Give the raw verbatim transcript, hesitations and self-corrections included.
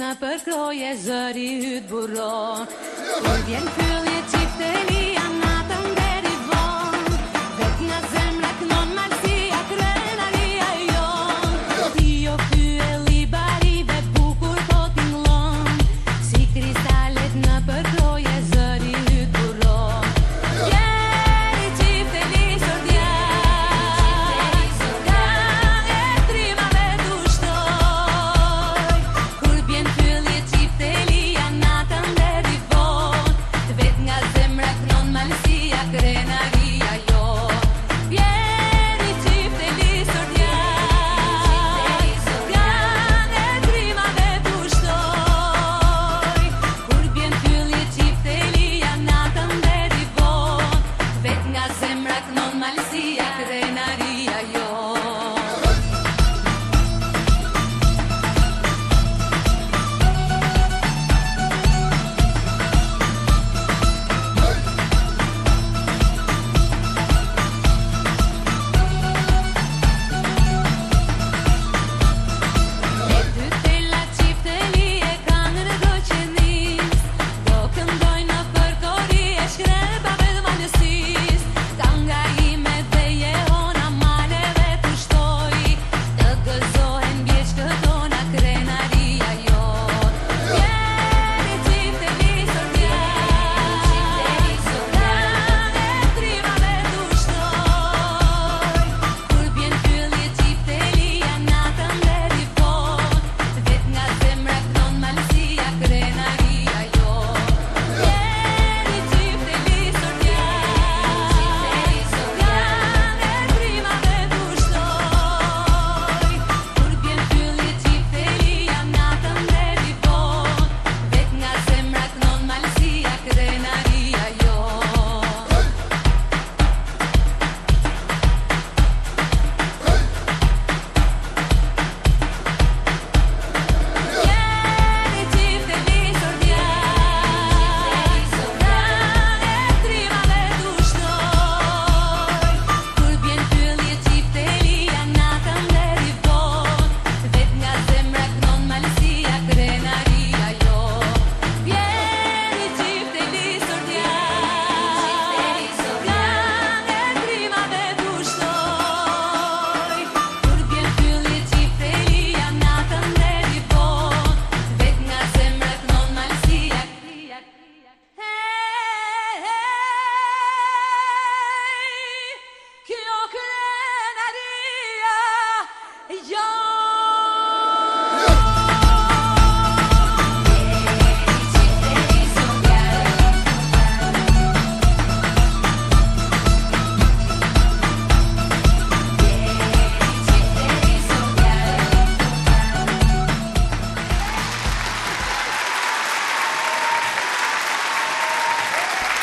në përkroje, zëri yt buron. Kur vjen fyllje çiftelia, natën deri vonë, vet nga zemra kënon malësia, krenaria jon. Ti o pyelli barive, bukur po t'inglon, si kristalet në përkroje, zëri yt buron. Jeri çifteli sordiar, ka e trimave t'u shtoj. Kur vjen fyllje çiftelia, natën deri vonë, vet nga zemra kënon malësia, krenaria jon. Jeri çifteli sordiar, ka e trimave t'u shtoj. Kur vjen fyllje çiftelia, natën deri vonë, vet nga zemra kënon malësia,